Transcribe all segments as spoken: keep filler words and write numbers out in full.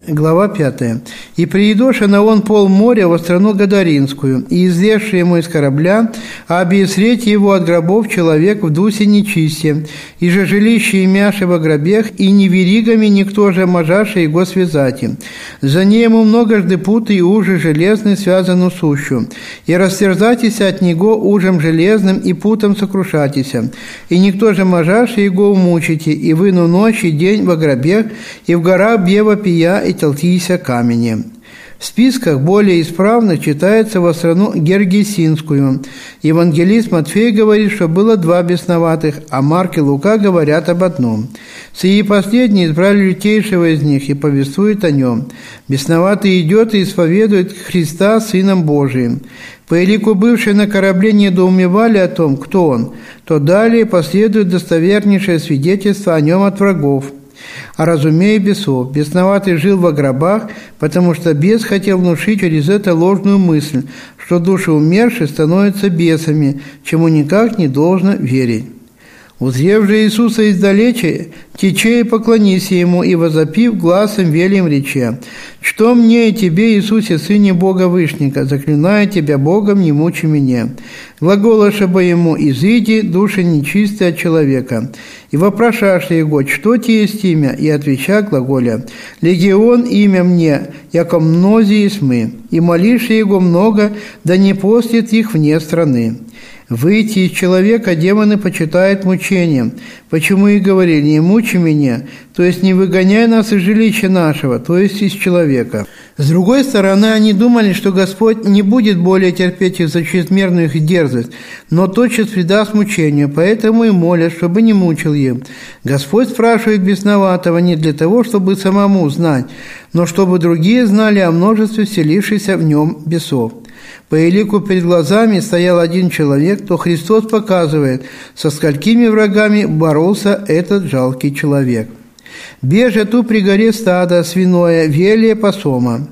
Глава пятая. «И приедоша на он пол моря во страну Гадаринскую, и излезши ему из корабля, а обесреть его от гробов человек в дусе нечисте, и же жилище имяше во гробех, и не веригами никто же можаше его связать им. За ней ему многожды путы и ужи железный связану сущу, и растерзатися от него ужем железным и путом сокрушатися, и никто же можаше его умучите, и выну ночь и день во гробех, и в горах бева пия, и толтися камени». В списках более исправно читается во страну Гергесинскую. Евангелист Матфей говорит, что было два бесноватых, а Марк и Лука говорят об одном. Сии последние избрали лютейшего из них и повествуют о нем. Бесноватый идет и исповедует Христа Сыном Божиим. По элику бывшие на корабле недоумевали о том, кто он, то далее последует достовернейшее свидетельство о нем от врагов. А разумея бесов, бесноватый жил во гробах, потому что бес хотел внушить через это ложную мысль, что души умерших становятся бесами, чему никак не должно верить. Узрев же Иисуса издалече, тече и поклонися ему, и возопив гласом велим рече: «Что мне и тебе, Иисусе, Сыне Бога Вышника, заклинаю тебя Богом, не мучи меня». Глаголаша бы ему: «Изыди, души нечистые от человека». И вопрошаша его: «Что те есть имя?» И отвеча глаголя: «Легион имя мне, яко мнози есть мы». И молиша его много, да не постит их вне страны. Выйти из человека демоны почитают мучением. Почему и говорили: «Не мучи меня», то есть не выгоняй нас из жилища нашего, то есть из человека. С другой стороны, они думали, что Господь не будет более терпеть их за чрезмерную их дерзость, но тотчас предаст мучению, поэтому и молят, чтобы не мучил их. Господь спрашивает бесноватого не для того, чтобы самому знать, но чтобы другие знали о множестве вселившихся в нем бесов. По элику перед глазами стоял один человек, то Христос показывает, со сколькими врагами боролся этот жалкий человек. «Беже ту при горе стада свиное, велие посома.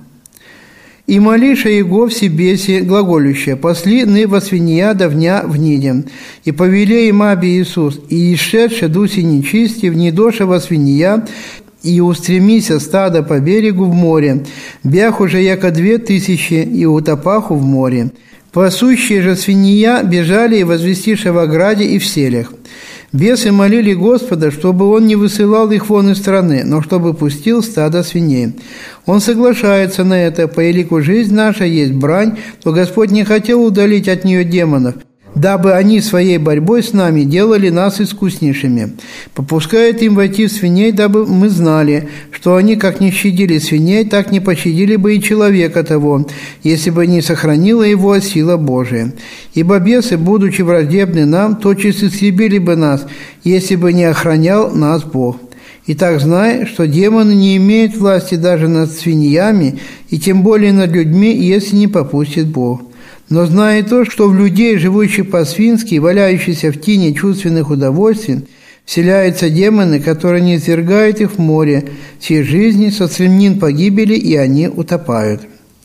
И молиша его в себесе глаголющее: пасли ны во свинья давня в ниде. И повеле им аби Иисус, и исшедше дуси нечисти, в недоша во свинья, и устремися стадо по берегу в море, бях уже яко две тысячи, и утопаху в море. Пасущие же свинья бежали и возвестише в ограде и в селях. Бесы молили Господа, чтобы Он не высылал их вон из страны, но чтобы пустил стадо свиней. Он соглашается на это, по элику жизнь наша есть брань, то Господь не хотел удалить от нее демонов, дабы они своей борьбой с нами делали нас искуснейшими. Попускает им войти в свиней, дабы мы знали, что они как не щадили свиней, так не пощадили бы и человека того, если бы не сохранила его сила Божия. Ибо бесы, будучи враждебны нам, тотчас истребили бы нас, если бы не охранял нас Бог. Итак, знай, что демоны не имеют власти даже над свиньями, и тем более над людьми, если не попустит Бог. Но зная то, что в людей, живущих по-свински, валяющихся в тени чувственных удовольствий, вселяются демоны, которые не свергают их в море всей жизни, со стремнин погибели, и они утопают.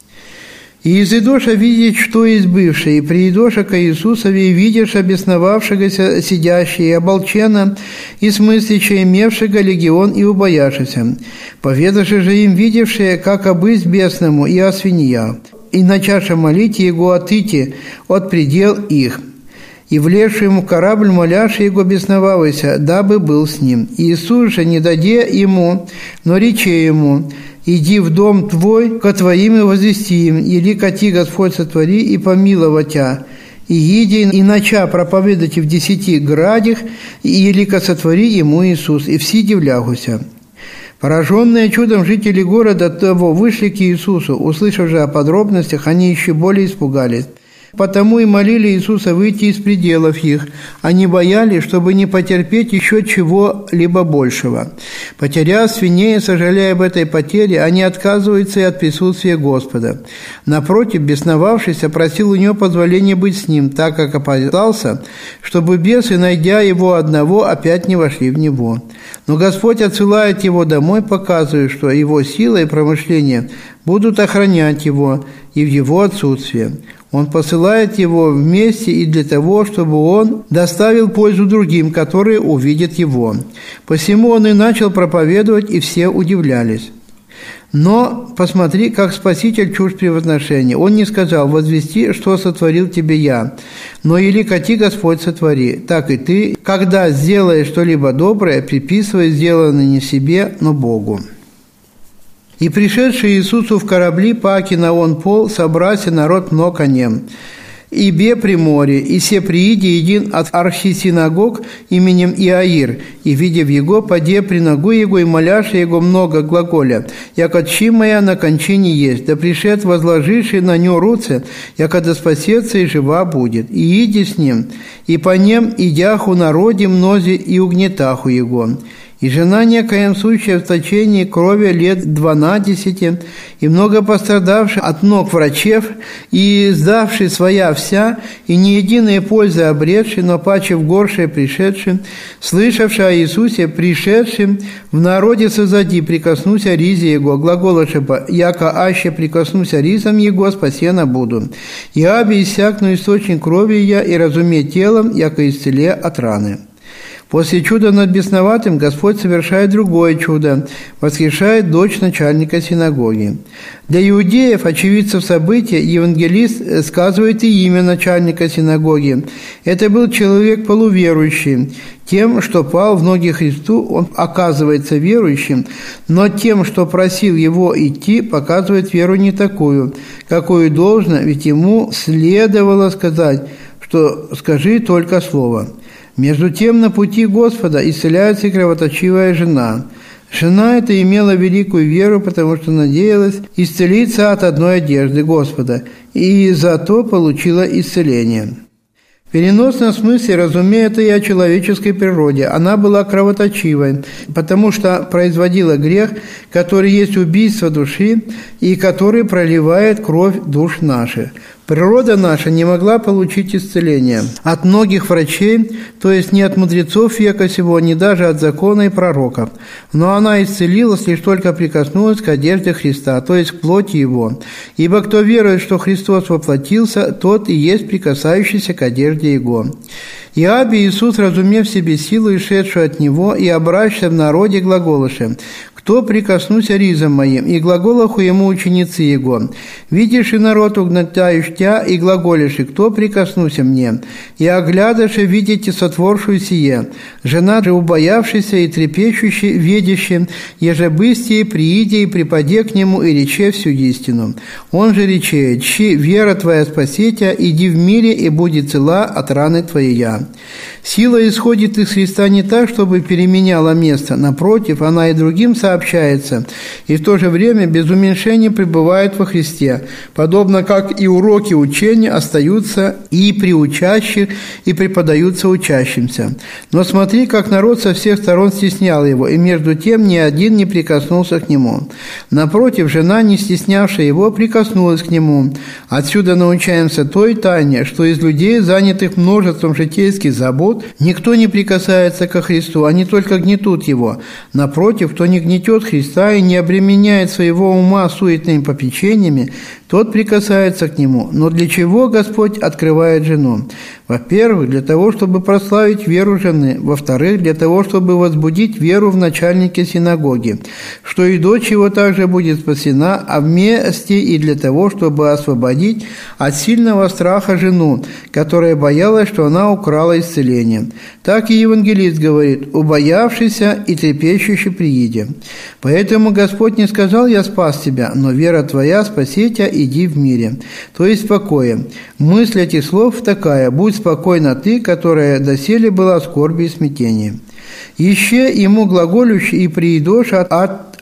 И изыдоша видеть, что есть бывшее, и приидоша ко Иисусове, и видишь обесновавшегося сидящего, и оболчена, и смыслича, имевшего легион, и убояшися. Поведаши же им видевшие, как обысть бесному, и о свинья. И начаша молить его от ити, от предел их. И влезший ему в корабль, моляши его бесновавайся, дабы был с ним. И Иисус же не даде ему, но рече ему: иди в дом твой, ко твоим и возвести им, или коти Господь сотвори и помиловать тя. И иди и нача проповедать в десяти градях, или ко сотвори ему Иисус, и все дивлягуся. Пораженные чудом жители города того вышли к Иисусу. Услышав же о подробностях, они еще более испугались. Потому и молили Иисуса выйти из пределов их. Они боялись, чтобы не потерпеть еще чего-либо большего. Потеряв свиней и сожалея об этой потере, они отказываются и от присутствия Господа. Напротив, бесновавшийся просил у него позволения быть с ним, так как опасался, чтобы бесы, найдя его одного, опять не вошли в него. Но Господь отсылает его домой, показывая, что его сила и промышления будут охранять его и в его отсутствие. Он посылает его вместе и для того, чтобы он доставил пользу другим, которые увидят его. Посему он и начал проповедовать, и все удивлялись. Но посмотри, как Спаситель чужд превозношения. Он не сказал: «Возвести, что сотворил тебе я», но или «Кати Господь сотвори». Так и ты, когда сделаешь что-либо доброе, приписывай сделанное не себе, но Богу. «И пришедший Иисусу в корабли, паки на он пол, собрася народ много нем. И бе при море, и се прииди един от архисинагог именем Иаир, и, видев его, поде при ногу его и моляше его много глаголя, яко чи моя на кончине есть, да пришед возложивший на нее руце, яко да спасется и жива будет. И иди с ним, и по нем идяху народе мнози и угнетаху его». И жена некоем случае в точении крови лет двенадцати, и много пострадавших от ног врачев, и сдавший своя вся, и не единая польза обретший, но паче в горшее пришедшим, слышавший о Иисусе, пришедшим, в народе созади прикоснуся ризе его, глаголоше бы, яко аще прикоснуся ризом его, спасена буду. И аби иссякну источник крови я, и разуме телом, яко исцеле от раны». После чуда над бесноватым Господь совершает другое чудо, восхищает дочь начальника синагоги. Для иудеев, очевидцев события, евангелист сказывает и имя начальника синагоги. Это был человек полуверующий. Тем, что пал в ноги Христу, он оказывается верующим, но тем, что просил его идти, показывает веру не такую, какую должно, ведь ему следовало сказать, что «скажи только слово». Между тем, на пути Господа исцеляется и кровоточивая жена. Жена эта имела великую веру, потому что надеялась исцелиться от одной одежды Господа, и зато получила исцеление. В переносном смысле, разумеется, и о человеческой природе. Она была кровоточивой, потому что производила грех, который есть убийство души и который проливает кровь душ наших. Природа наша не могла получить исцеление от многих врачей, то есть не от мудрецов века сего, не даже от закона и пророков. Но она исцелилась, лишь только прикоснулась к одежде Христа, то есть к плоти Его. Ибо кто верует, что Христос воплотился, тот и есть прикасающийся к одежде Его. И аби Иисус, разумев себе силу, ишедшую от Него, и обращся в народе глаголоше: «Кто прикоснуся ризом моим?» И глаголоху ему ученицы Его: «Видишь и народ угнетающий тя, и глаголишь, и кто прикоснуся мне? И оглядаши, видите сотворшую сие. Жена же убоявшаяся и трепещущая, видящая, еже быстие прииде и припаде к нему, и рече всю истину. Он же рече: чи вера твоя спасетя, иди в мире, и будет цела от раны твоей». Сила исходит из Христа не так, чтобы переменяла место. Напротив, она и другим сообщается, и в то же время без уменьшения пребывает во Христе, подобно как и уроки учения остаются и при учащих, и преподаются учащимся. Но смотри, как народ со всех сторон стеснял его, и между тем ни один не прикоснулся к нему. Напротив, жена, не стеснявшая его, прикоснулась к нему. Отсюда научаемся той тайне, что из людей, занятых множеством житейских забот, никто не прикасается ко Христу, они только гнетут его. Напротив, кто не гнетет Христа и не обременяет своего ума суетными попечениями, тот прикасается к нему. Но для чего Господь открывает жену? Во-первых, для того, чтобы прославить веру жены. Во-вторых, для того, чтобы возбудить веру в начальнике синагоги, что и дочь его также будет спасена, а вместе и для того, чтобы освободить от сильного страха жену, которая боялась, что она украла исцеление. Так и евангелист говорит: «Убоявшийся и трепещущий прииде». Поэтому Господь не сказал: «Я спас тебя», но «Вера твоя спасетя, иди в мире», то есть в покое. Мысль этих слов такая: «Будь спокойна ты, которая доселе была в скорби и смятении». «Еще ему глаголющий и приидош от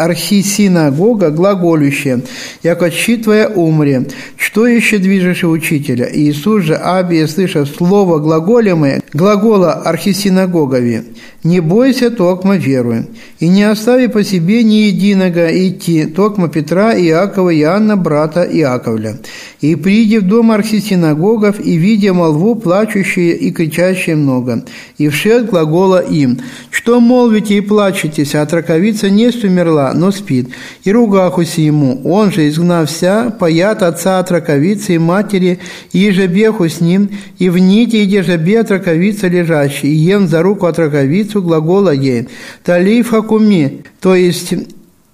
архисинагога глаголющее, яко щи твоя умре. Что еще движешь учителя?» Иисус же, аби, слышав слово глаголемое, глагола архисинагогови: «Не бойся, токмо веруй, и не остави по себе ни единого идти, токмо Петра, Иакова, Иоанна, брата Иаковля. И приди в дом архисинагогов, и видя молву плачущие и кричащие много, и вшед глагола им: что молвите и плачетесь, а отраковица несть умерла, но спит. И ругахуся ему, он же, изгнав вся, паят отца отраковицы и матери, и ежебеху с ним, и в нити и ежебе отраковица лежащий, и ем за руку отраковицу глагола ей: талиф хакуми», то есть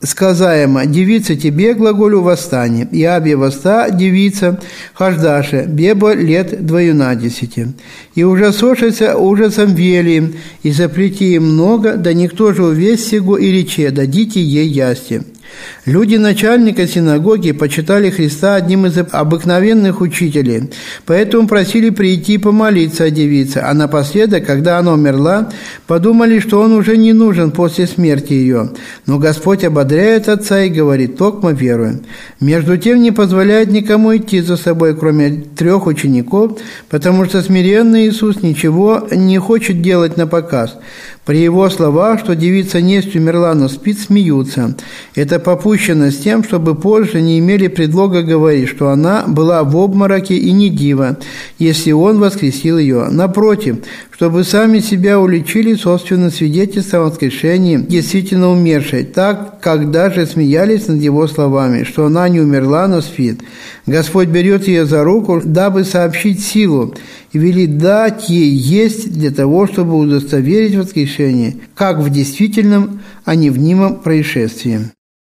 сказаемо: девица тебе, глаголю, восстане, и абе воста девица, хождаше, бебо лет двоюнадесяти. И ужасошися ужасом вели, и запрети им много, да никто же увесь сего и рече, дадите ей ясти. Люди начальника синагоги почитали Христа одним из обыкновенных учителей, поэтому просили прийти помолиться о девице, а напоследок, когда она умерла, подумали, что он уже не нужен после смерти ее. Но Господь ободряет отца и говорит: «Токмо веруем». Между тем не позволяет никому идти за собой, кроме трех учеников, потому что смиренный Иисус ничего не хочет делать напоказ. При его словах, что девица несть умерла, но спит, смеются. Это попущено с тем, чтобы позже не имели предлога говорить, что она была в обмороке и не дива, если он воскресил ее. Напротив, чтобы сами себя уличили собственным свидетельством о воскрешении действительно умершей, так как даже смеялись над его словами, что она не умерла, но спит. Господь берет ее за руку, дабы сообщить силу, и велит дать ей есть для того, чтобы удостоверить воскрешение, как в действительном, а не в мнимом происшествии.